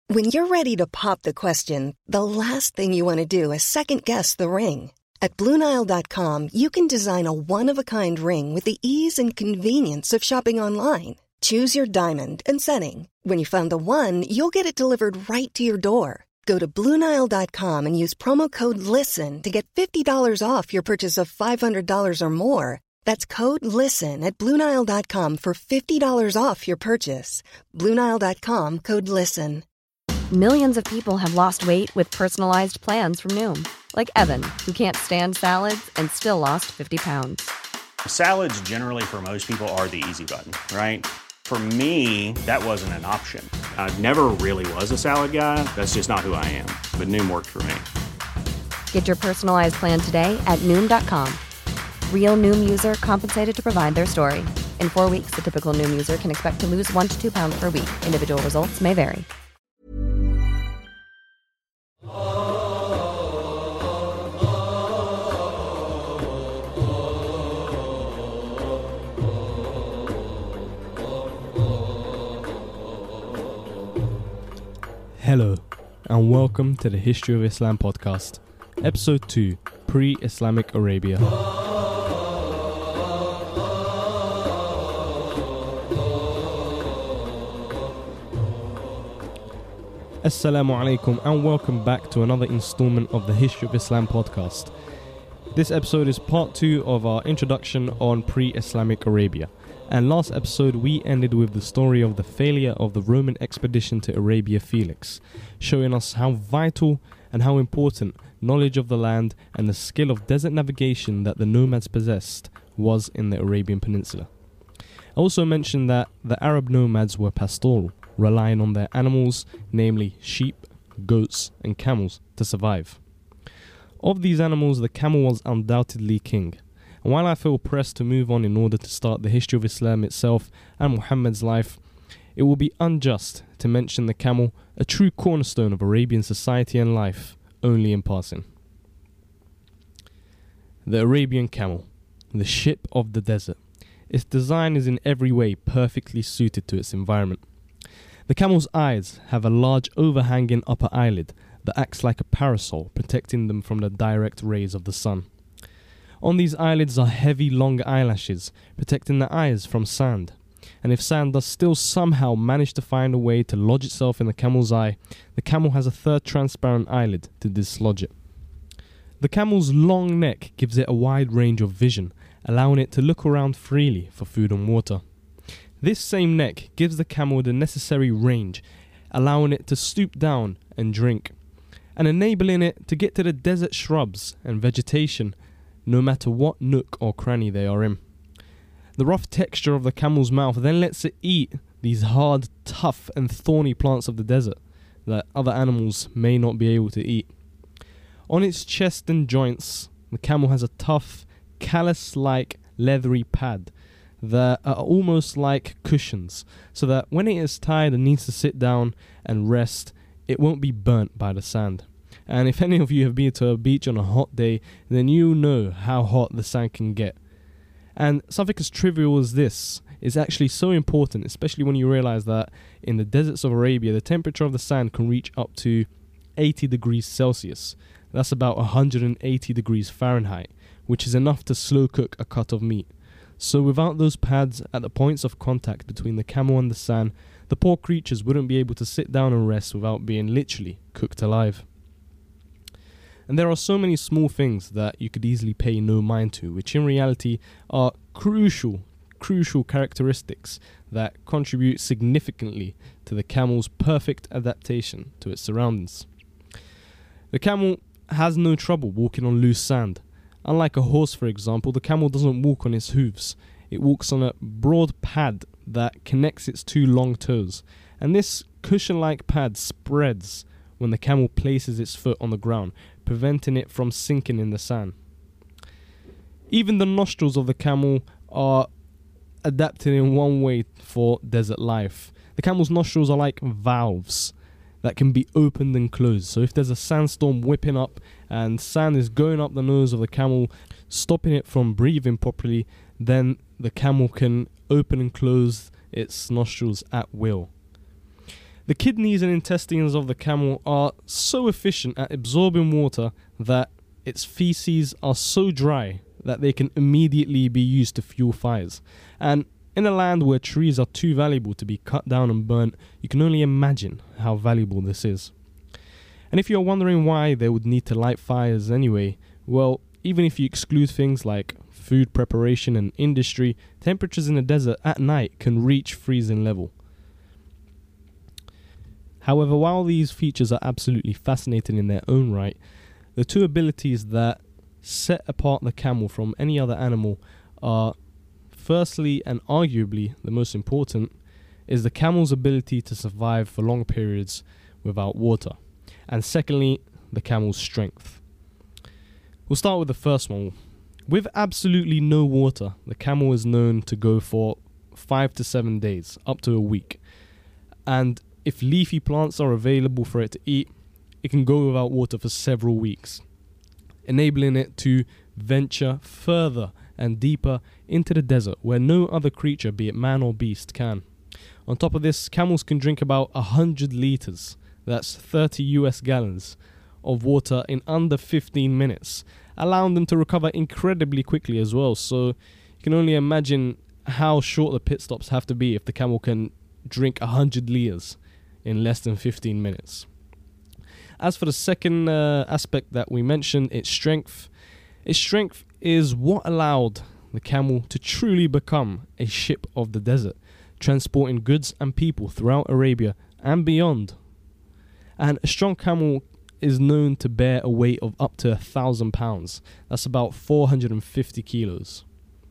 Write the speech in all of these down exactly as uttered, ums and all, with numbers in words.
When you're ready to pop the question, the last thing you want to do is second-guess the ring. At Blue Nile dot com, you can design a one-of-a-kind ring with the ease and convenience of shopping online. Choose your diamond and setting. When you find the one, you'll get it delivered right to your door. Go to Blue Nile dot com and use promo code LISTEN to get fifty dollars off your purchase of five hundred dollars or more. That's code LISTEN at Blue Nile dot com for fifty dollars off your purchase. Blue Nile dot com, code LISTEN. Millions of people have lost weight with personalized plans from Noom. Like Evan, who can't stand salads and still lost fifty pounds. Salads generally for most people are the easy button, right? For me, that wasn't an option. I never really was a salad guy. That's just not who I am. But Noom worked for me. Get your personalized plan today at Noom dot com. Real Noom user compensated to provide their story. In four weeks, the typical Noom user can expect to lose one to two pounds per week. Individual results may vary. Hello, and welcome to the History of Islam podcast, episode two, Pre-Islamic Arabia. Assalamu alaikum, and welcome back to another installment of the History of Islam podcast. This episode is part two of our introduction on pre-Islamic Arabia. And last episode we ended with the story of the failure of the Roman expedition to Arabia Felix, showing us how vital and how important knowledge of the land and the skill of desert navigation that the nomads possessed was in the Arabian Peninsula. I also mentioned that the Arab nomads were pastoral, relying on their animals, namely sheep, goats and camels, to survive. Of these animals, the camel was undoubtedly king. And while I feel pressed to move on in order to start the history of Islam itself and Muhammad's life, it will be unjust to mention the camel, a true cornerstone of Arabian society and life, only in passing. The Arabian camel, the ship of the desert. Its design is in every way perfectly suited to its environment. The camel's eyes have a large overhanging upper eyelid that acts like a parasol, protecting them from the direct rays of the sun. On these eyelids are heavy long eyelashes, protecting the eyes from sand. And if sand does still somehow manage to find a way to lodge itself in the camel's eye, the camel has a third transparent eyelid to dislodge it. The camel's long neck gives it a wide range of vision, allowing it to look around freely for food and water. This same neck gives the camel the necessary range, allowing it to stoop down and drink, and enabling it to get to the desert shrubs and vegetation no matter what nook or cranny they are in. The rough texture of the camel's mouth then lets it eat these hard, tough and thorny plants of the desert that other animals may not be able to eat. On its chest and joints, the camel has a tough, callus-like leathery pad that are almost like cushions, so that when it is tired and needs to sit down and rest, it won't be burnt by the sand. And if any of you have been to a beach on a hot day, then you know how hot the sand can get. And something as trivial as this is actually so important, especially when you realize that in the deserts of Arabia, the temperature of the sand can reach up to eighty degrees Celsius. That's about one hundred eighty degrees Fahrenheit, which is enough to slow cook a cut of meat. So without those pads at the points of contact between the camel and the sand, the poor creatures wouldn't be able to sit down and rest without being literally cooked alive. And there are so many small things that you could easily pay no mind to, which in reality are crucial, crucial characteristics that contribute significantly to the camel's perfect adaptation to its surroundings. The camel has no trouble walking on loose sand. Unlike a horse, for example, the camel doesn't walk on its hooves. It walks on a broad pad that connects its two long toes, and this cushion-like pad spreads when the camel places its foot on the ground, preventing it from sinking in the sand. Even the nostrils of the camel are adapted in one way for desert life. The camel's nostrils are like valves that can be opened and closed. So if there's a sandstorm whipping up and sand is going up the nose of the camel, stopping it from breathing properly, then the camel can open and close its nostrils at will. The kidneys and intestines of the camel are so efficient at absorbing water that its feces are so dry that they can immediately be used to fuel fires. And in a land where trees are too valuable to be cut down and burnt, you can only imagine how valuable this is. And if you're wondering why they would need to light fires anyway, well, even if you exclude things like food preparation and industry, temperatures in the desert at night can reach freezing level. However, while these features are absolutely fascinating in their own right, the two abilities that set apart the camel from any other animal are, firstly and arguably the most important, is the camel's ability to survive for long periods without water, and secondly, the camel's strength. We'll start with the first one. With absolutely no water, the camel is known to go for five to seven days, up to a week, and if leafy plants are available for it to eat, it can go without water for several weeks, enabling it to venture further and deeper into the desert where no other creature, be it man or beast, can. On top of this, camels can drink about one hundred litres, that's thirty U S gallons, of water in under fifteen minutes, allowing them to recover incredibly quickly as well. So you can only imagine how short the pit stops have to be if the camel can drink one hundred litres in less than fifteen minutes. As for the second uh, aspect that we mentioned, its strength. Its strength is what allowed the camel to truly become a ship of the desert, transporting goods and people throughout Arabia and beyond. And a strong camel is known to bear a weight of up to a thousand pounds. That's about four hundred fifty kilos.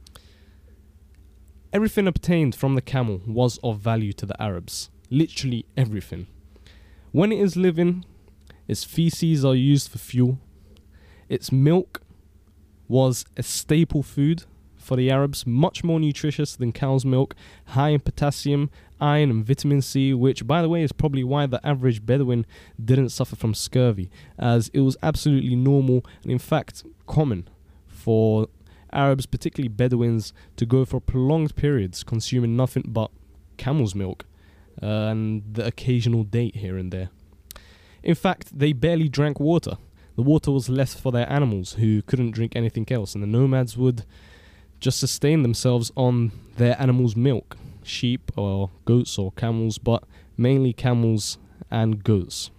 Everything obtained from the camel was of value to the Arabs. Literally everything. When it is living, its feces are used for fuel. Its milk was a staple food for the Arabs, much more nutritious than cow's milk, high in potassium, iron and vitamin C, which, by the way, is probably why the average Bedouin didn't suffer from scurvy, as it was absolutely normal and, in fact, common for Arabs, particularly Bedouins, to go for prolonged periods consuming nothing but camel's milk uh, and the occasional date here and there. In fact, they barely drank water. The water was left for their animals, who couldn't drink anything else, and the nomads would just sustain themselves on their animals' milk, sheep or goats or camels, but mainly camels and goats.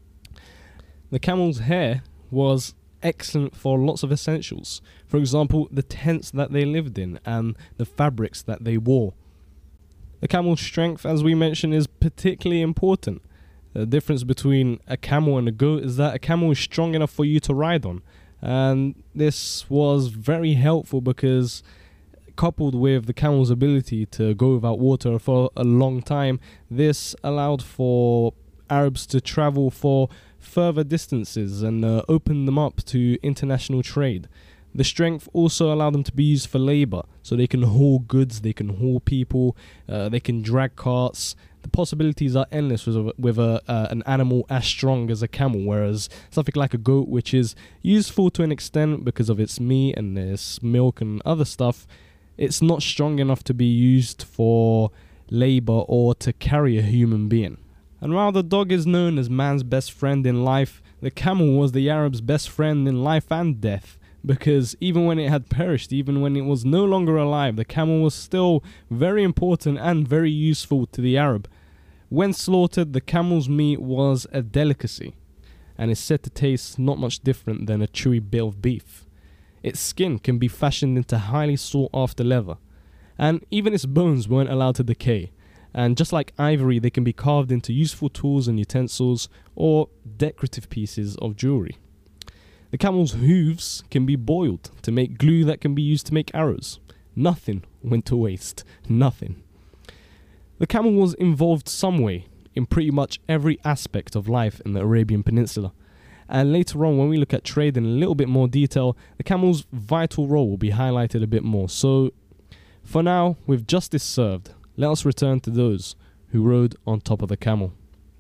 The camel's hair was excellent for lots of essentials. For example, the tents that they lived in and the fabrics that they wore. The camel's strength, as we mentioned, is particularly important. The difference between a camel and a goat is that a camel is strong enough for you to ride on. And this was very helpful because, coupled with the camel's ability to go without water for a long time, this allowed for Arabs to travel for further distances and uh, open them up to international trade. The strength also allowed them to be used for labor, so they can haul goods, they can haul people, uh, they can drag carts. The possibilities are endless with, a, with a, uh, an animal as strong as a camel, whereas something like a goat, which is useful to an extent because of its meat and its milk and other stuff, it's not strong enough to be used for labor or to carry a human being. And while the dog is known as man's best friend in life, the camel was the Arab's best friend in life and death, because even when it had perished, even when it was no longer alive, the camel was still very important and very useful to the Arab. When slaughtered, the camel's meat was a delicacy, and is said to taste not much different than a chewy bit of beef. Its skin can be fashioned into highly sought-after leather, and even its bones weren't allowed to decay. And just like ivory, they can be carved into useful tools and utensils or decorative pieces of jewelry. The camel's hooves can be boiled to make glue that can be used to make arrows. Nothing went to waste. Nothing. The camel was involved some way in pretty much every aspect of life in the Arabian Peninsula. And later on, when we look at trade in a little bit more detail, the camel's vital role will be highlighted a bit more. So, for now, with justice served, let us return to those who rode on top of the camel.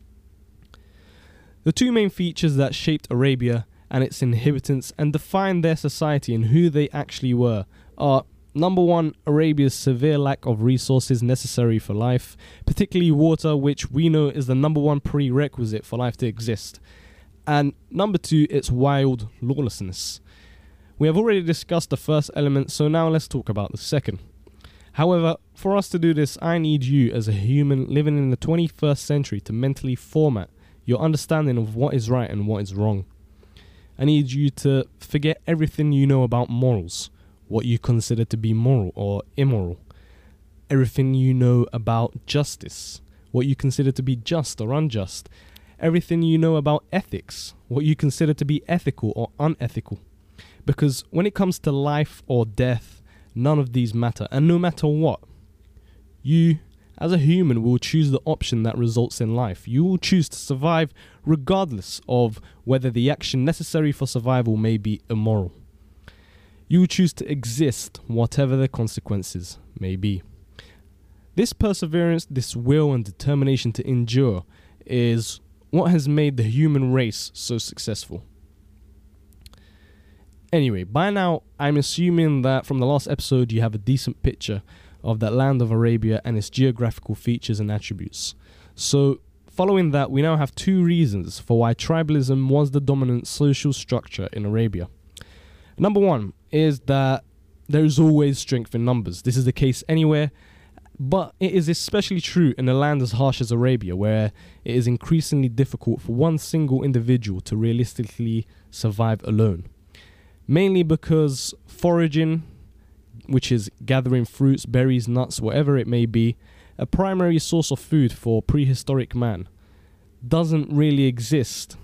The two main features that shaped Arabia and its inhabitants and defined their society and who they actually were are number one, Arabia's severe lack of resources necessary for life, particularly water, which we know is the number one prerequisite for life to exist. And number two, its wild lawlessness. We have already discussed the first element, so now let's talk about the second. However, for us to do this, I need you as a human living in the twenty-first century to mentally format your understanding of what is right and what is wrong. I need you to forget everything you know about morals, what you consider to be moral or immoral, everything you know about justice, what you consider to be just or unjust, everything you know about ethics, what you consider to be ethical or unethical. Because when it comes to life or death, none of these matter. And no matter what, you as a human will choose the option that results in life. You will choose to survive regardless of whether the action necessary for survival may be immoral. You will choose to exist whatever the consequences may be. This perseverance, this will and determination to endure is what has made the human race so successful. Anyway, by now, I'm assuming that from the last episode you have a decent picture of that land of Arabia and its geographical features and attributes. So, following that, we now have two reasons for why tribalism was the dominant social structure in Arabia. Number one is that there is always strength in numbers. This is the case anywhere, but it is especially true in a land as harsh as Arabia, where it is increasingly difficult for one single individual to realistically survive alone. Mainly because foraging, which is gathering fruits, berries, nuts, whatever it may be, a primary source of food for prehistoric man, doesn't really exist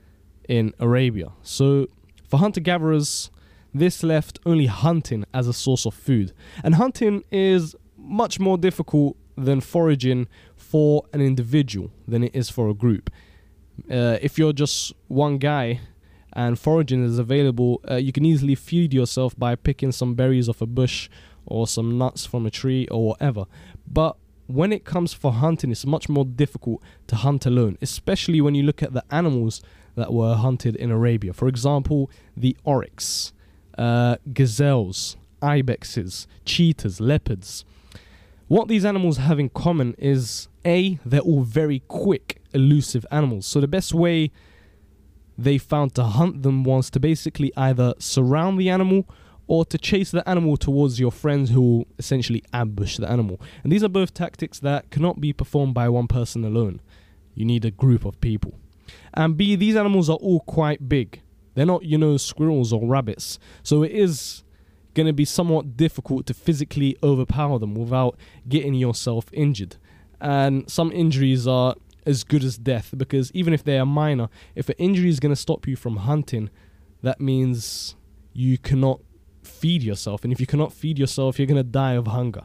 in Arabia. So for hunter-gatherers, this left only hunting as a source of food. And hunting is much more difficult than foraging for an individual than it is for a group. Uh, if you're just one guy and foraging is available, uh, you can easily feed yourself by picking some berries off a bush or some nuts from a tree or whatever. But when it comes for hunting, it's much more difficult to hunt alone, especially when you look at the animals that were hunted in Arabia. For example, the oryx, uh, gazelles, ibexes, cheetahs, leopards. What these animals have in common is, A, they're all very quick, elusive animals. So the best way they found to hunt them was to basically either surround the animal or to chase the animal towards your friends who will essentially ambush the animal. And these are both tactics that cannot be performed by one person alone. You need a group of people. And B, these animals are all quite big. They're not, you know, squirrels or rabbits. So it is going to be somewhat difficult to physically overpower them without getting yourself injured. And some injuries are as good as death, because even if they are minor, if an injury is going to stop you from hunting, that means you cannot feed yourself. And if you cannot feed yourself, you're going to die of hunger.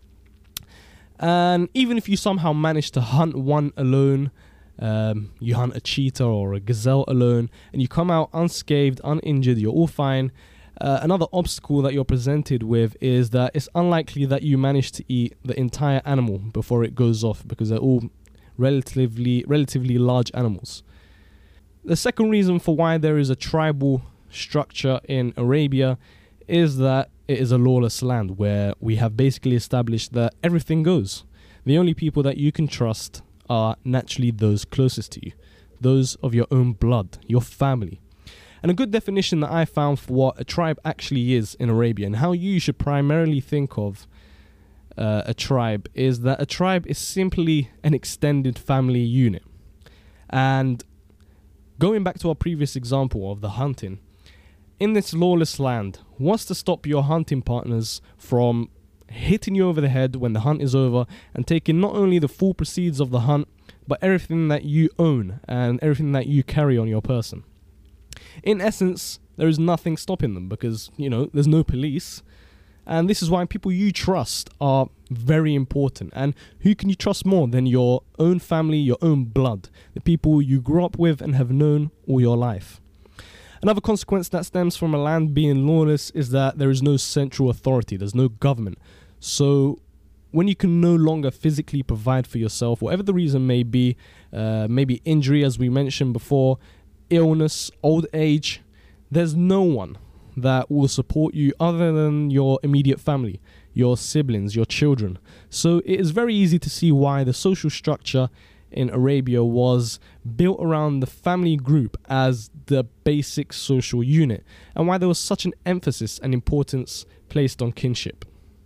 And even if you somehow manage to hunt one alone, um, you hunt a cheetah or a gazelle alone, and you come out unscathed, uninjured, you're all fine. Uh, another obstacle that you're presented with is that it's unlikely that you manage to eat the entire animal before it goes off, because they're all relatively relatively large animals. The second reason for why there is a tribal structure in Arabia is that it is a lawless land where we have basically established that everything goes. The only people that you can trust are naturally those closest to you, those of your own blood, your family. And a good definition that I found for what a tribe actually is in Arabia and how you should primarily think of Uh, a tribe is that a tribe is simply an extended family unit. And going back to our previous example of the hunting, in this lawless land, what's to stop your hunting partners from hitting you over the head when the hunt is over and taking not only the full proceeds of the hunt, but everything that you own and everything that you carry on your person? In essence, there is nothing stopping them because, you know, there's no police. And this is why people you trust are very important. And who can you trust more than your own family, your own blood, the people you grew up with and have known all your life? Another consequence that stems from a land being lawless is that there is no central authority, there's no government. So when you can no longer physically provide for yourself, whatever the reason may be, uh, maybe injury as we mentioned before, illness, old age, there's no one that will support you other than your immediate family, your siblings, your children. So it is very easy to see why the social structure in Arabia was built around the family group as the basic social unit, and why there was such an emphasis and importance placed on kinship.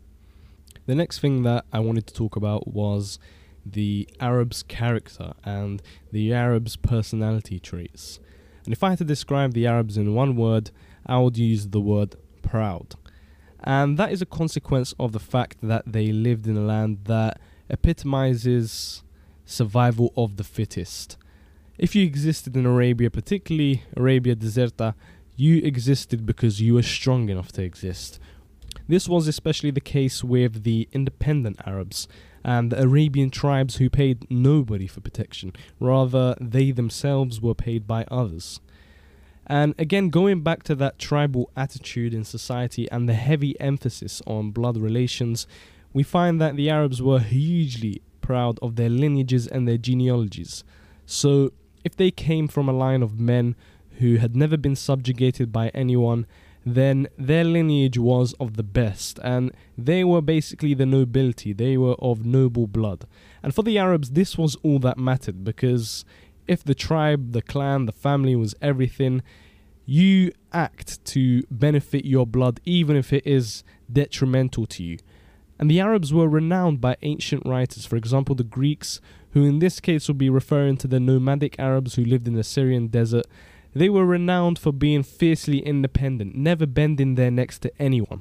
The next thing that I wanted to talk about was the Arab's character and the Arab's personality traits. And if I had to describe the Arabs in one word, I would use the word proud. And that is a consequence of the fact that they lived in a land that epitomizes survival of the fittest. If you existed in Arabia, particularly Arabia Deserta, you existed because you were strong enough to exist. This was especially the case with the independent Arabs and the Arabian tribes who paid nobody for protection. Rather, they themselves were paid by others. And again, going back to that tribal attitude in society and the heavy emphasis on blood relations, we find that the Arabs were hugely proud of their lineages and their genealogies. So, if they came from a line of men who had never been subjugated by anyone, then their lineage was of the best, and they were basically the nobility. They were of noble blood. And for the Arabs, this was all that mattered, because if the tribe, the clan, the family was everything, you act to benefit your blood, even if it is detrimental to you. And the Arabs were renowned by ancient writers, for example the Greeks, who in this case would be referring to the nomadic Arabs who lived in the Syrian desert. They were renowned for being fiercely independent, never bending their necks to anyone.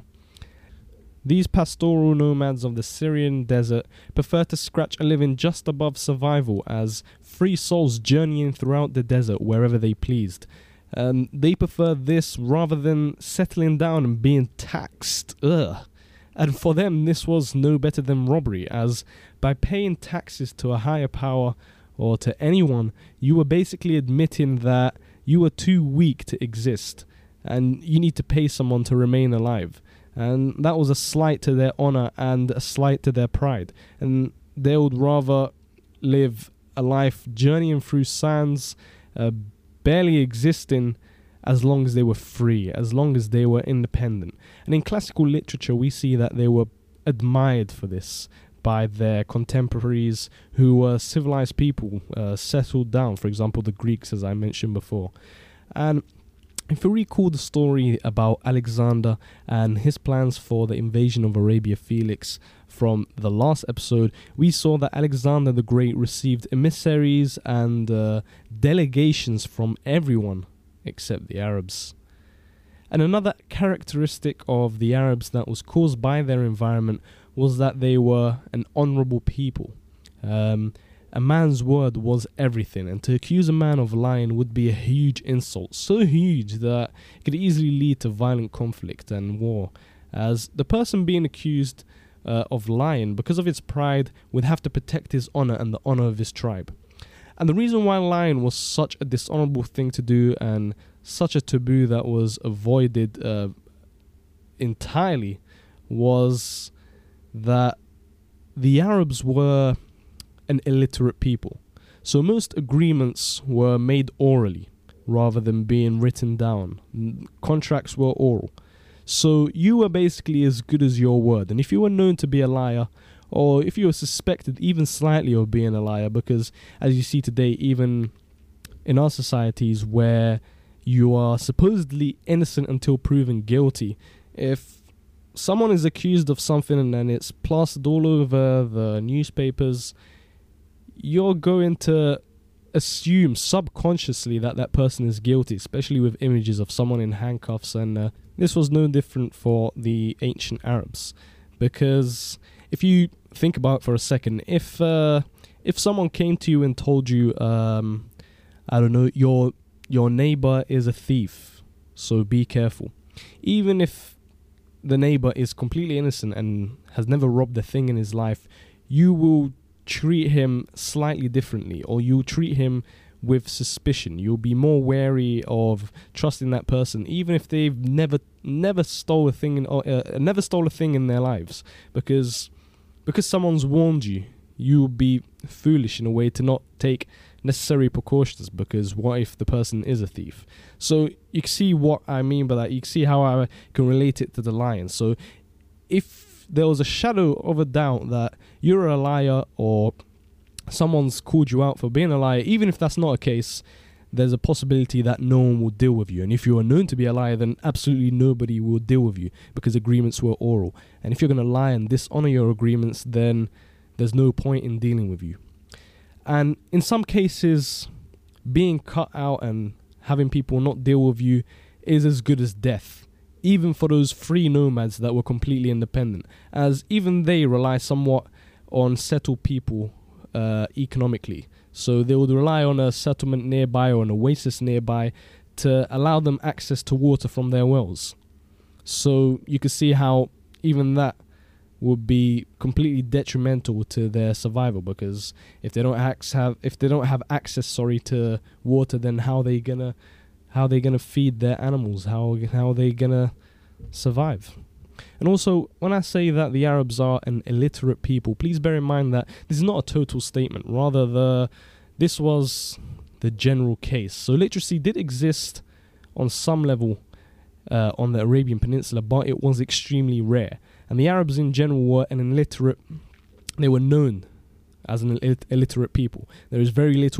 These pastoral nomads of the Syrian desert prefer to scratch a living just above survival as free souls journeying throughout the desert wherever they pleased. Um, they prefer this rather than settling down and being taxed. Ugh. And for them, this was no better than robbery, as by paying taxes to a higher power or to anyone, you were basically admitting that you are too weak to exist, and you need to pay someone to remain alive. And that was a slight to their honor and a slight to their pride. And they would rather live a life journeying through sands, uh, barely existing, as long as they were free, as long as they were independent. And in classical literature, we see that they were admired for this by their contemporaries who were civilized people, uh, settled down, for example, the Greeks, as I mentioned before. And if we recall the story about Alexander and his plans for the invasion of Arabia Felix from the last episode, we saw that Alexander the Great received emissaries and uh, delegations from everyone except the Arabs. And another characteristic of the Arabs that was caused by their environment was that they were an honorable people. Um, a man's word was everything, and to accuse a man of lying would be a huge insult, so huge that it could easily lead to violent conflict and war, as the person being accused uh, of lying, because of his pride, would have to protect his honor and the honor of his tribe. And the reason why lying was such a dishonorable thing to do and such a taboo that was avoided uh, entirely was that the Arabs were an illiterate people. So most agreements were made orally rather than being written down. Contracts were oral. So you were basically as good as your word. And if you were known to be a liar, or if you were suspected even slightly of being a liar, because as you see today, even in our societies where you are supposedly innocent until proven guilty, if someone is accused of something and then it's plastered all over the newspapers, you're going to assume subconsciously that that person is guilty, especially with images of someone in handcuffs. And uh, this was no different for the ancient Arabs, because if you think about it for a second, if uh, if someone came to you and told you, um, I don't know, your your neighbor is a thief, so be careful, even if the neighbor is completely innocent and has never robbed a thing in his life, you will treat him slightly differently, or you'll treat him with suspicion. You'll be more wary of trusting that person, even if they've never never stole a thing in, uh, never stole a thing in their lives, because because someone's warned you. You'll be foolish in a way to not take necessary precautions, because what if the person is a thief? So you can see what I mean by that. You can see how I can relate it to the lion. So if there was a shadow of a doubt that you're a liar, or someone's called you out for being a liar, even if that's not a case, there's a possibility that no one will deal with you. And if you are known to be a liar, then absolutely nobody will deal with you, because agreements were oral. And if you're going to lie and dishonor your agreements, then there's no point in dealing with you. And in some cases, being cut out and having people not deal with you is as good as death, even for those free nomads that were completely independent, as even they rely somewhat on settled people uh, economically. So they would rely on a settlement nearby or an oasis nearby to allow them access to water from their wells. So you can see how even that would be completely detrimental to their survival, because if they don't have if they don't have access, sorry, to water, then how they gonna how they gonna feed their animals? How how are they gonna survive? And also, when I say that the Arabs are an illiterate people, please bear in mind that this is not a total statement. Rather, the this was the general case. So literacy did exist on some level uh, on the Arabian Peninsula, but it was extremely rare. And the Arabs in general were an illiterate, they were known as an illit- illiterate people. There is very little.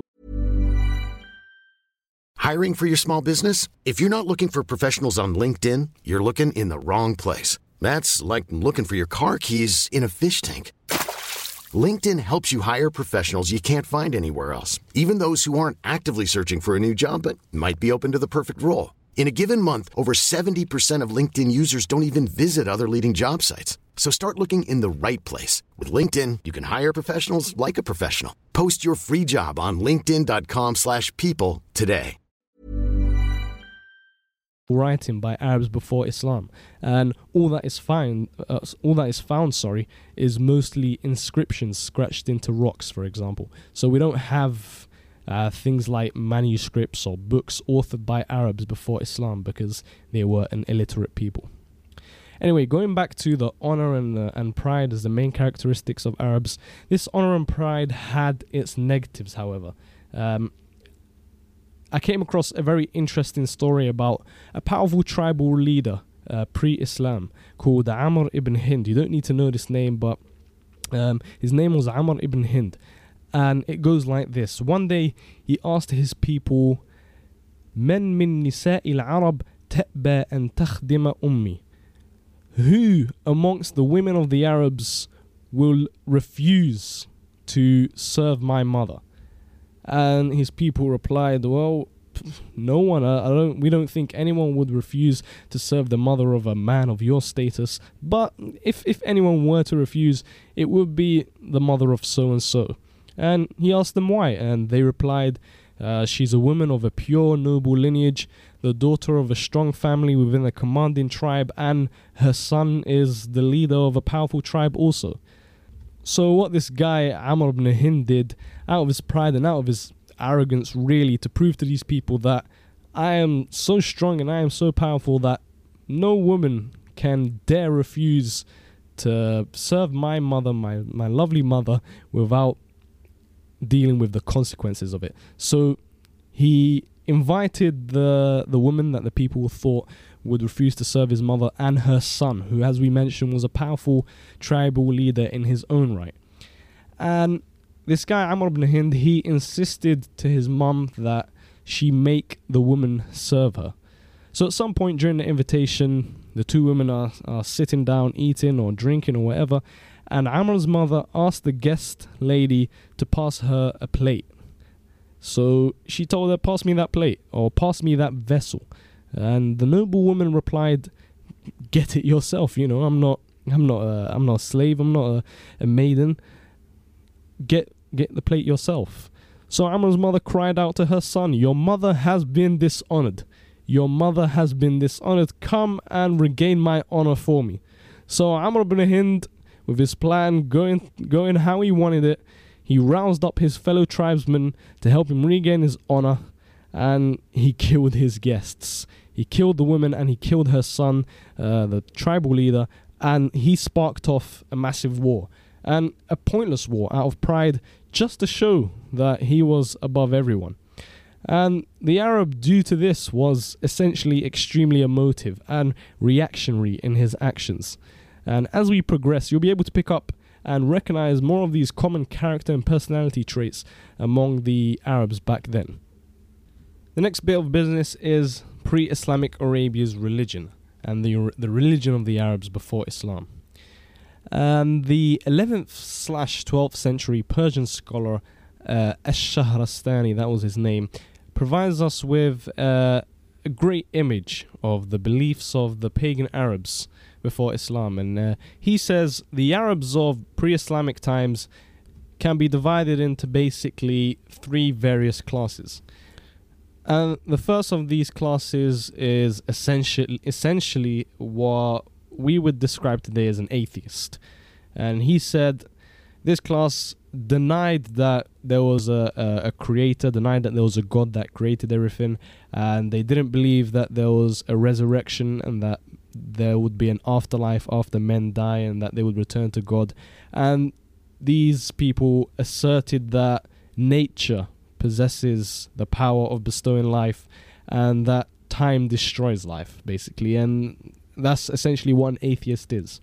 Hiring for your small business? If you're not looking for professionals on LinkedIn, you're looking in the wrong place. That's like looking for your car keys in a fish tank. LinkedIn helps you hire professionals you can't find anywhere else, even those who aren't actively searching for a new job but might be open to the perfect role. In a given month, over seventy percent of LinkedIn users don't even visit other leading job sites. So start looking in the right place. With LinkedIn, you can hire professionals like a professional. Post your free job on linkedin.com slash people today. Writing by Arabs before Islam, and all that is found, uh, all that is found, sorry, is mostly inscriptions scratched into rocks, for example. So we don't have Uh, things like manuscripts or books authored by Arabs before Islam, because they were an illiterate people. Anyway, going back to the honor and uh, and pride as the main characteristics of Arabs, this honor and pride had its negatives, however. Um, I came across a very interesting story about a powerful tribal leader uh, pre-Islam called Amr ibn Hind. You don't need to know this name, but um, his name was Amr ibn Hind. And it goes like this. One day he asked his people, "Men min nisa'i al-Arab ta'ba an takhdima ummi?" Who amongst the women of the Arabs will refuse to serve my mother? And his people replied, "Well, no one. I don't. We don't think anyone would refuse to serve the mother of a man of your status. But if if anyone were to refuse, it would be the mother of so and so." And he asked them why, and they replied, uh, "She's a woman of a pure, noble lineage, the daughter of a strong family within a commanding tribe, and her son is the leader of a powerful tribe also." So what this guy, Amr ibn Hind, did, out of his pride and out of his arrogance, really, to prove to these people that I am so strong and I am so powerful that no woman can dare refuse to serve my mother, my, my lovely mother, without dealing with the consequences of it. So he invited the the woman that the people thought would refuse to serve his mother and her son, who, as we mentioned, was a powerful tribal leader in his own right. And this guy, Amr ibn Hind, he insisted to his mum that she make the woman serve her. So at some point during the invitation, the two women are, are sitting down, eating or drinking or whatever, and Amr's mother asked the guest lady to pass her a plate. So she told her, "Pass me that plate," or "Pass me that vessel." And the noble woman replied, "Get it yourself. You know, I'm not, I'm not, a, I'm not a slave. I'm not a, a maiden. Get, get the plate yourself." So Amr's mother cried out to her son, "Your mother has been dishonored. Your mother has been dishonored. Come and regain my honor for me." So Amr ibn Hind, with his plan going going how he wanted it, he roused up his fellow tribesmen to help him regain his honor, and he killed his guests. He killed the woman and he killed her son, uh, the tribal leader, and he sparked off a massive war. And a pointless war out of pride, just to show that he was above everyone. And the Arab, due to this, was essentially extremely emotive and reactionary in his actions. And as we progress, you'll be able to pick up and recognize more of these common character and personality traits among the Arabs back then. The next bit of business is pre-Islamic Arabia's religion and the the religion of the Arabs before Islam. And the eleventh slash twelfth century Persian scholar uh, Ash-Shahrastani, that was his name, provides us with uh, a great image of the beliefs of the pagan Arabs before Islam. And uh, he says the Arabs of pre-Islamic times can be divided into basically three various classes. And the first of these classes is essentially, essentially what we would describe today as an atheist. And he said this class denied that there was a, a, a creator, denied that there was a God that created everything, and they didn't believe that there was a resurrection and that there would be an afterlife after men die and that they would return to God. And these people asserted that nature possesses the power of bestowing life and that time destroys life, basically. And that's essentially what an atheist is.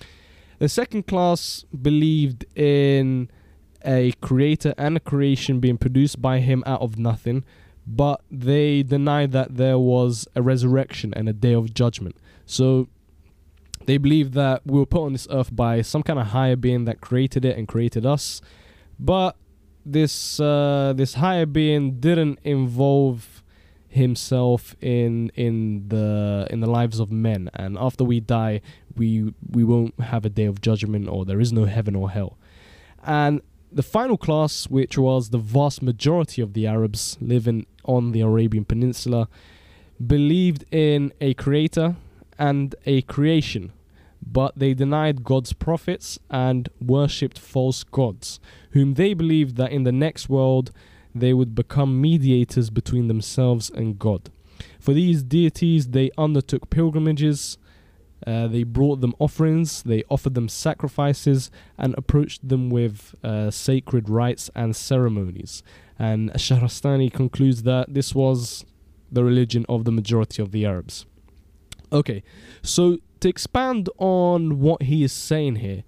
The second class believed in a creator and a creation being produced by him out of nothing, but they denied that there was a resurrection and a day of judgment. So they believed that we were put on this earth by some kind of higher being that created it and created us, but this uh, this higher being didn't involve himself in in the in the lives of men, and after we die, we we won't have a day of judgment, or there is no heaven or hell. And the final class, which was the vast majority of the Arabs living on the Arabian Peninsula, believed in a creator and a creation, but they denied God's prophets and worshipped false gods, whom they believed that in the next world they would become mediators between themselves and God. For these deities, they undertook pilgrimages, uh, they brought them offerings, they offered them sacrifices, and approached them with uh, sacred rites and ceremonies. And Shahrastani concludes that this was the religion of the majority of the Arabs. Okay, so to expand on what he is saying here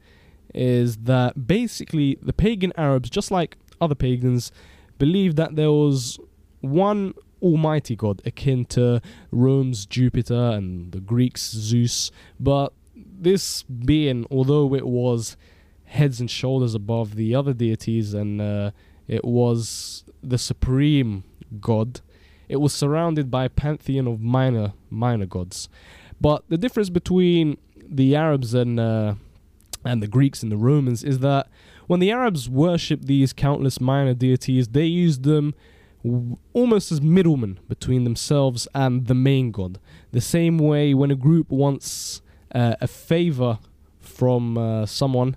is that basically the pagan Arabs, just like other pagans, believed that there was one almighty God akin to Rome's Jupiter and the Greeks' Zeus, but this being, although it was heads and shoulders above the other deities and uh, it was the supreme God, it was surrounded by a pantheon of minor minor gods. But the difference between the Arabs and uh, and the Greeks and the Romans is that when the Arabs worshipped these countless minor deities, they used them w- almost as middlemen between themselves and the main god. The same way when a group wants uh, a favor from uh, someone,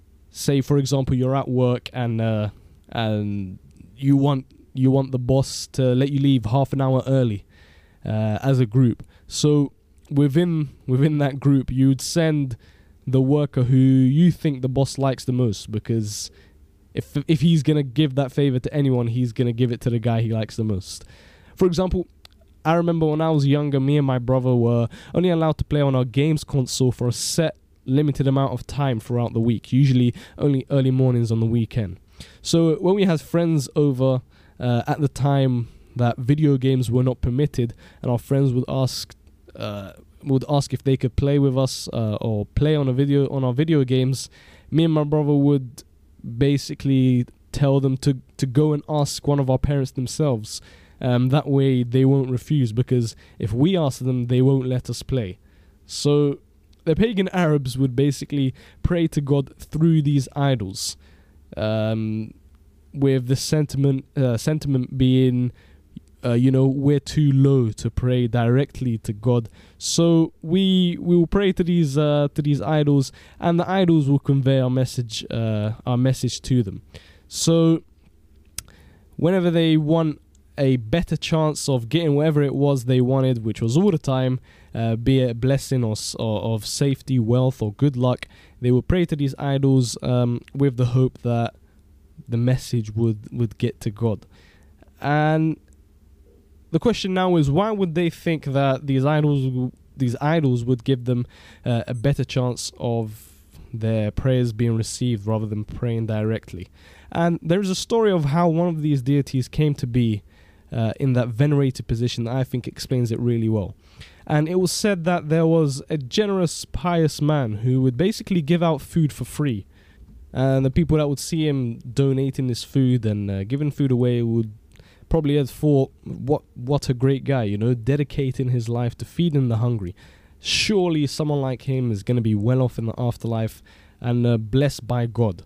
say for example you're at work and uh, and you want you want the boss to let you leave half an hour early uh, as a group. So within within that group, you'd send the worker who you think the boss likes the most, because if if he's gonna give that favor to anyone, he's gonna give it to the guy he likes the most. For example, I remember when I was younger, me and my brother were only allowed to play on our games console for a set limited amount of time throughout the week, usually only early mornings on the weekend. So when we had friends over uh, at the time that video games were not permitted, and our friends would ask uh, would ask if they could play with us uh, or play on a video on our video games, me and my brother would basically tell them to to go and ask one of our parents themselves. Um, that way they won't refuse, because if we ask them, they won't let us play. So the pagan Arabs would basically pray to God through these idols, um, with the sentiment uh, sentiment being, uh, you know, we're too low to pray directly to God. So we we will pray to these uh, to these idols, and the idols will convey our message uh, our message to them. So whenever they want a better chance of getting whatever it was they wanted, which was all the time, uh, be it a blessing or, or of safety, wealth, or good luck, they would pray to these idols um, with the hope that the message would, would get to God. And the question now is, why would they think that these idols these idols would give them uh, a better chance of their prayers being received rather than praying directly? And there's a story of how one of these deities came to be uh, in that venerated position that I think explains it really well. And it was said that there was a generous, pious man who would basically give out food for free. And the people that would see him donating this food and uh, giving food away would probably have thought, what what a great guy, you know, dedicating his life to feeding the hungry. Surely someone like him is going to be well off in the afterlife and uh, blessed by God.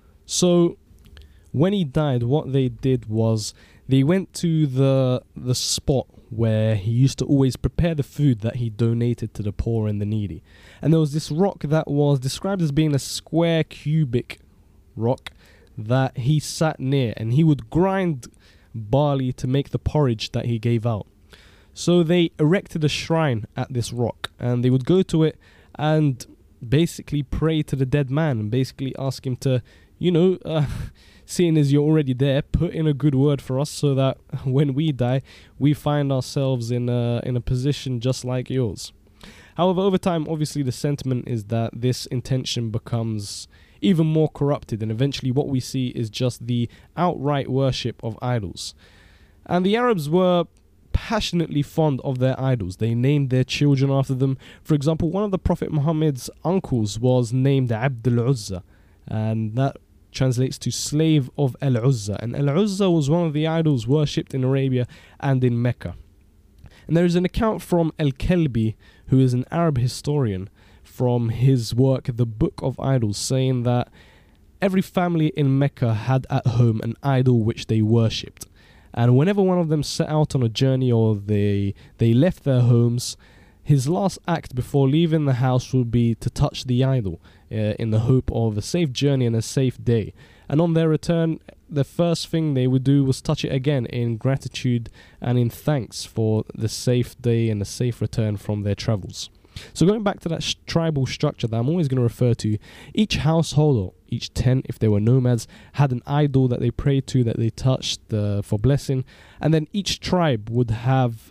So when he died, what they did was they went to the the spot where he used to always prepare the food that he donated to the poor and the needy. And there was this rock that was described as being a square cubic rock that he sat near, and he would grind barley to make the porridge that he gave out. So they erected a shrine at this rock, and they would go to it and basically pray to the dead man and basically ask him to, you know, uh, seeing as you're already there, put in a good word for us so that when we die, we find ourselves in a, in a position just like yours. However, over time, obviously the sentiment is that this intention becomes even more corrupted, and eventually what we see is just the outright worship of idols. And the Arabs were passionately fond of their idols. They named their children after them. For example, one of the Prophet Muhammad's uncles was named Abd al-Uzza, and that translates to slave of Al-Uzza. And Al-Uzza was one of the idols worshipped in Arabia and in Mecca. And there is an account from Al-Kalbi, who is an Arab historian, from his work, The Book of Idols, saying that every family in Mecca had at home an idol which they worshipped. And whenever one of them set out on a journey or they they left their homes, his last act before leaving the house would be to touch the idol uh, in the hope of a safe journey and a safe day. And on their return, the first thing they would do was touch it again in gratitude and in thanks for the safe day and the safe return from their travels. So going back to that sh- tribal structure that I'm always going to refer to, each household or each tent, if they were nomads, had an idol that they prayed to, that they touched uh, for blessing. And then each tribe would have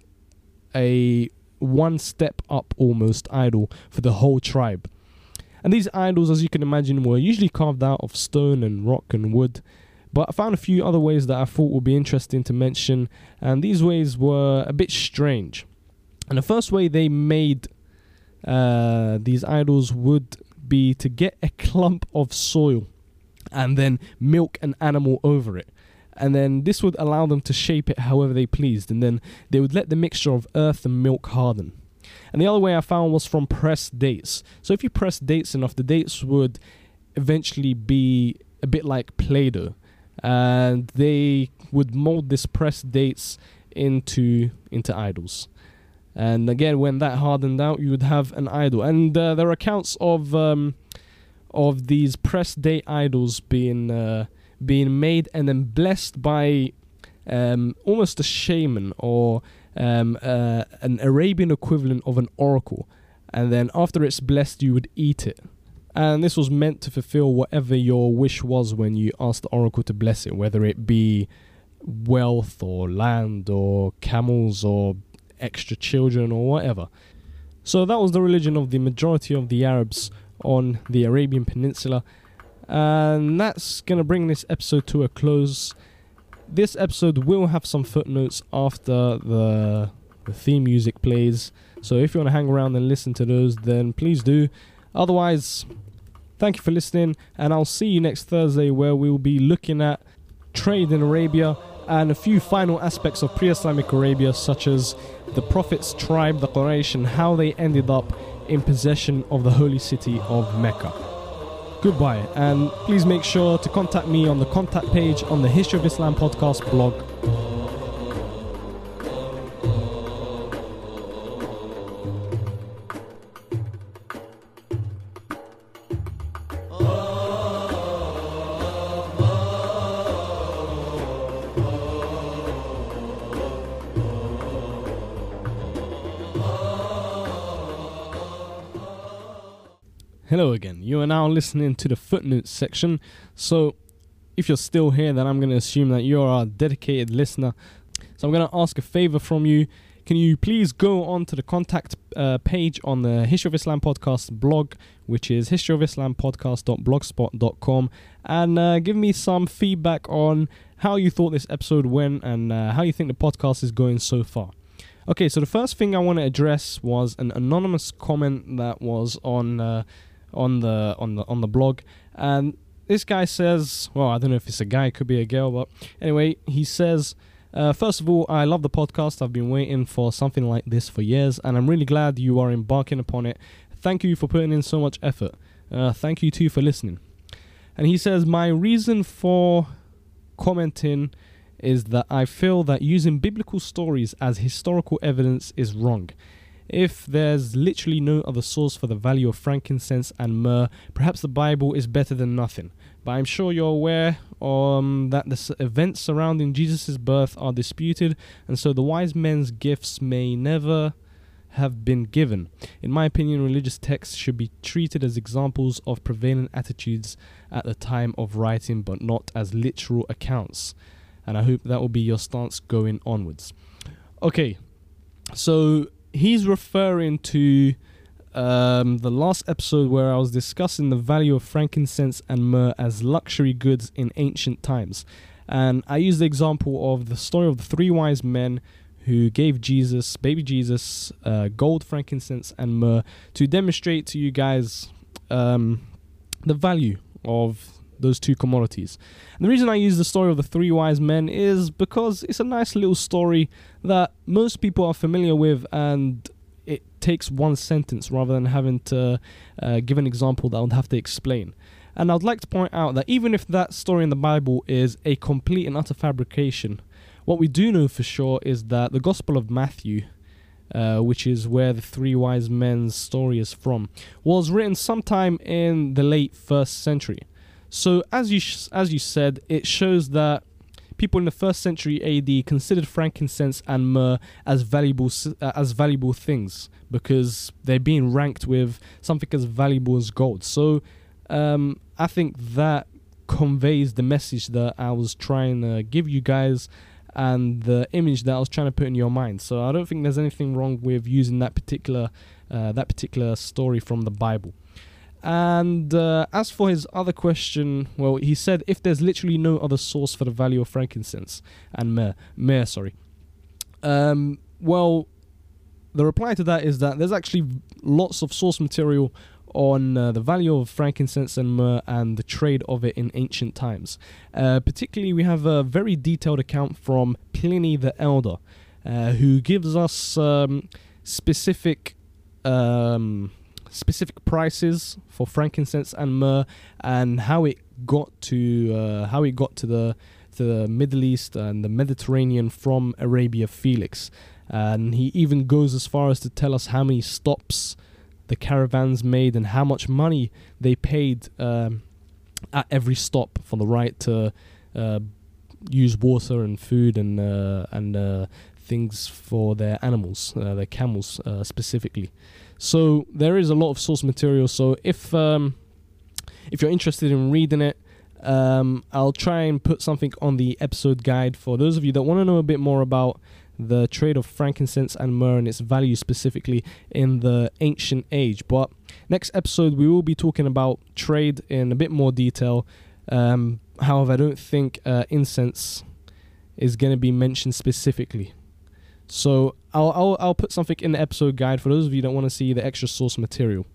a one step up almost idol for the whole tribe. And these idols, as you can imagine, were usually carved out of stone and rock and wood. But I found a few other ways that I thought would be interesting to mention, and these ways were a bit strange. And the first way they made uh, these idols would be to get a clump of soil and then milk an animal over it. And then this would allow them to shape it however they pleased, and then they would let the mixture of earth and milk harden. And the other way I found was from pressed dates. So if you press dates enough, the dates would eventually be a bit like Play-Doh, and they would mold this pressed dates into into idols. And again, when that hardened out, you would have an idol. And uh, there are accounts of um, of these pressed date idols being uh, being made and then blessed by um, almost a shaman or um, uh, an Arabian equivalent of an oracle. And then after it's blessed, you would eat it. And this was meant to fulfill whatever your wish was when you asked the oracle to bless it, whether it be wealth or land or camels or extra children or whatever. So that was the religion of the majority of the Arabs on the Arabian Peninsula. And that's going to bring this episode to a close. This episode will have some footnotes after the, the theme music plays. So if you want to hang around and listen to those, then please do. Otherwise, thank you for listening, and I'll see you next Thursday, where we'll be looking at trade in Arabia and a few final aspects of pre-Islamic Arabia, such as the Prophet's tribe, the Quraysh, and how they ended up in possession of the holy city of Mecca. Goodbye, and please make sure to contact me on the contact page on the History of Islam podcast blog. Hello again. You are now listening to the footnotes section. So, if you're still here, then I'm going to assume that you're a dedicated listener. So I'm going to ask a favor from you. Can you please go on to the contact uh, page on the History of Islam Podcast blog, which is history of islam podcast dot blogspot dot com, and uh, give me some feedback on how you thought this episode went and uh, how you think the podcast is going so far. Okay, so the first thing I want to address was an anonymous comment that was on uh, on the on the on the blog, and this guy says, well, I don't know if it's a guy, it could be a girl, but anyway, he says, Uh, first of all, I love the podcast. I've been waiting for something like this for years, and I'm really glad you are embarking upon it. Thank you for putting in so much effort. Uh, thank you too for listening. And he says, my reason for commenting is that I feel that using biblical stories as historical evidence is wrong. If there's literally no other source for the value of frankincense and myrrh, perhaps the Bible is better than nothing. But I'm sure you're aware um, that the s- events surrounding Jesus' birth are disputed, and so the wise men's gifts may never have been given. In my opinion, religious texts should be treated as examples of prevailing attitudes at the time of writing, but not as literal accounts. And I hope that will be your stance going onwards. Okay, so he's referring to um, the last episode where I was discussing the value of frankincense and myrrh as luxury goods in ancient times. And I used the example of the story of the three wise men who gave Jesus, baby Jesus, uh, gold, frankincense, and myrrh to demonstrate to you guys um, the value of those two commodities. And the reason I use the story of the three wise men is because it's a nice little story that most people are familiar with, and it takes one sentence rather than having to uh, give an example that I would have to explain. And I'd like to point out that even if that story in the Bible is a complete and utter fabrication, what we do know for sure is that the Gospel of Matthew, uh, which is where the three wise men's story is from, was written sometime in the late first century. So as you sh- as you said, it shows that people in the first century A D considered frankincense and myrrh as valuable uh, as valuable things because they're being ranked with something as valuable as gold. So um, I think that conveys the message that I was trying to give you guys and the image that I was trying to put in your mind. So I don't think there's anything wrong with using that particular uh, that particular story from the Bible. And uh, as for his other question, well, he said if there's literally no other source for the value of frankincense and myrrh, myrrh sorry. Um, well, the reply to that is that there's actually lots of source material on uh, the value of frankincense and myrrh and the trade of it in ancient times. Uh, particularly, we have a very detailed account from Pliny the Elder, uh, who gives us um, specific... Um, specific prices for frankincense and myrrh and how it got to uh, how it got to the to the Middle East and the Mediterranean from Arabia Felix. And he even goes as far as to tell us how many stops the caravans made and how much money they paid um, at every stop for the right to uh, use water and food and uh, and uh, things for their animals, uh, their camels uh, specifically. So there is a lot of source material. So if um, if you're interested in reading it, um, I'll try and put something on the episode guide for those of you that want to know a bit more about the trade of frankincense and myrrh and its value specifically in the ancient age. But next episode we will be talking about trade in a bit more detail. Um, however, I don't think uh, incense is going to be mentioned specifically. So I'll, I'll I'll put something in the episode guide for those of you that want to see the extra source material.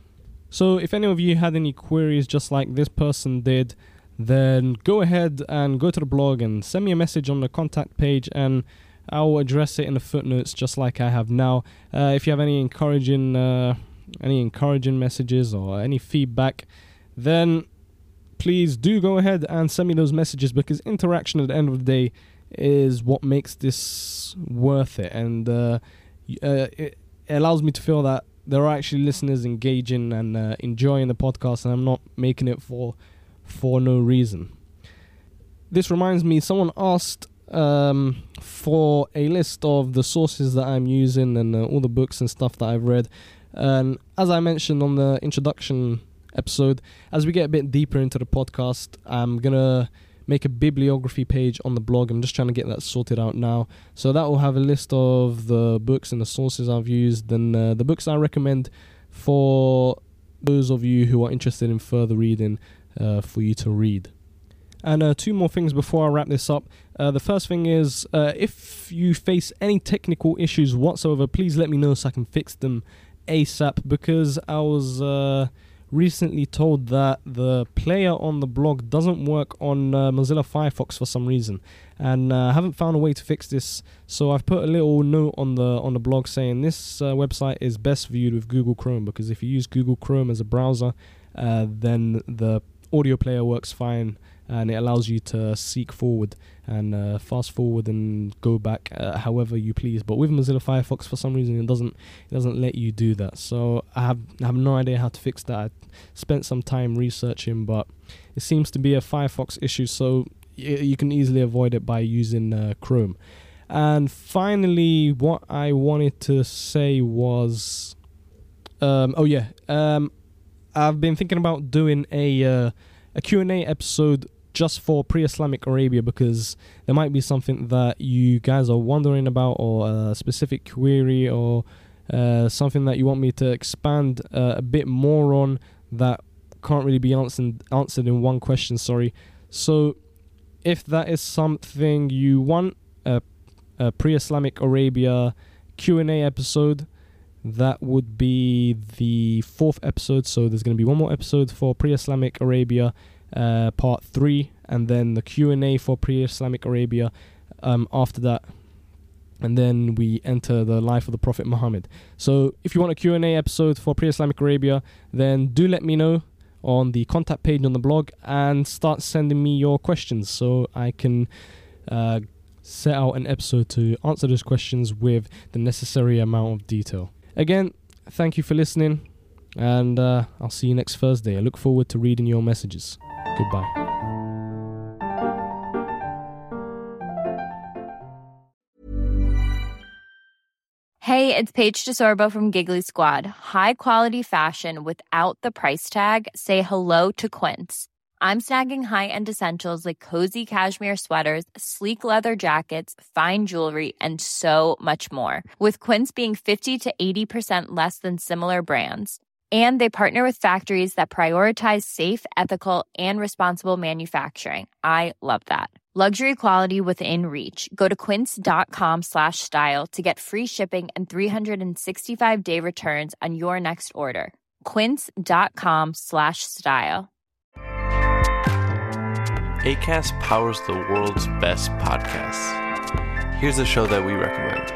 So if any of you had any queries just like this person did, then go ahead and go to the blog and send me a message on the contact page, and I'll address it in the footnotes just like I have now. Uh, if you have any encouraging uh, any encouraging messages or any feedback, then please do go ahead and send me those messages, because interaction at the end of the day is what makes this worth it, and uh, uh, it allows me to feel that there are actually listeners engaging and uh, enjoying the podcast, and I'm not making it for for no reason. This reminds me, someone asked um, for a list of the sources that I'm using and uh, all the books and stuff that I've read, and as I mentioned on the introduction episode, as we get a bit deeper into the podcast, I'm gonna make a bibliography page on the blog. I'm just trying to get that sorted out now. So that will have a list of the books and the sources I've used, and uh, the books I recommend for those of you who are interested in further reading uh, for you to read. And uh, two more things before I wrap this up. Uh, the first thing is, uh, if you face any technical issues whatsoever, please let me know so I can fix them ASAP, because I was uh, recently told that the player on the blog doesn't work on uh, Mozilla Firefox for some reason, and uh, I haven't found a way to fix this. So I've put a little note on the on the blog saying this uh, website is best viewed with Google Chrome, because if you use Google Chrome as a browser, uh, then the audio player works fine, and it allows you to seek forward and uh, fast forward and go back uh, however you please. But with Mozilla Firefox, for some reason, it doesn't it doesn't let you do that. So I have I have no idea how to fix that. I spent some time researching, but it seems to be a Firefox issue. So y- you can easily avoid it by using uh, Chrome. And finally, what I wanted to say was, um, oh yeah, um, I've been thinking about doing a uh, a Q and A episode just for pre-Islamic Arabia, because there might be something that you guys are wondering about, or a specific query, or uh, something that you want me to expand uh, a bit more on that can't really be answered answered in one question. Sorry. So if that is something you want, a, a pre-Islamic Arabia Q and A episode, that would be the fourth episode. So there's going to be one more episode for pre-Islamic Arabia, uh, part three, and then the Q and A for pre-Islamic Arabia um, after that. And then we enter the life of the Prophet Muhammad. So if you want a Q and A episode for pre-Islamic Arabia, then do let me know on the contact page on the blog, and start sending me your questions so I can uh, set out an episode to answer those questions with the necessary amount of detail. Again, thank you for listening, and uh, I'll see you next Thursday. I look forward to reading your messages. Goodbye. Hey, it's Paige DeSorbo from Giggly Squad. High quality fashion without the price tag. Say hello to Quince. I'm snagging high-end essentials like cozy cashmere sweaters, sleek leather jackets, fine jewelry, and so much more. With Quince being fifty to eighty percent less than similar brands. And they partner with factories that prioritize safe, ethical, and responsible manufacturing. I love that. Luxury quality within reach. Go to quince.com slash style to get free shipping and three sixty-five day returns on your next order. Quince.com slash style. Acast powers the world's best podcasts. Here's a show that we recommend.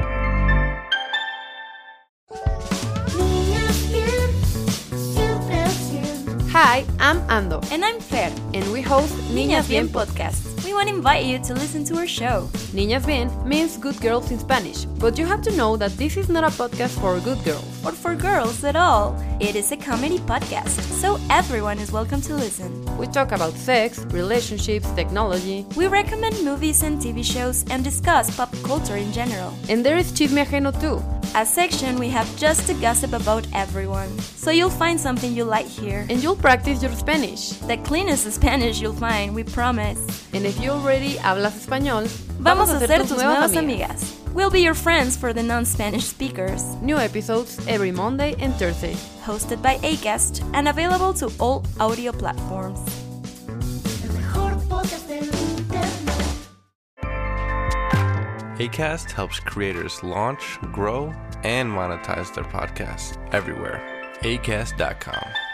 Hi, I'm Ando. And I'm Fer. And we host Niñas Bien Podcast. We want to invite you to listen to our show. Niñas Bien means good girls in Spanish, but you have to know that this is not a podcast for good girls. Or for girls at all. It is a comedy podcast, so everyone is welcome to listen. We talk about sex, relationships, technology. We recommend movies and T V shows and discuss pop culture in general. And there is Chisme Ajeno too. A section we have just to gossip about everyone. So you'll find something you like here. And you'll practice your Spanish. The cleanest Spanish you'll find, we promise. And if you already hablas español, vamos a ser tus nuevas amigas. We'll be your friends for the non-Spanish speakers. New episodes every Monday and Thursday. Hosted by Acast and available to all audio platforms. Acast helps creators launch, grow, and monetize their podcasts everywhere. acast dot com.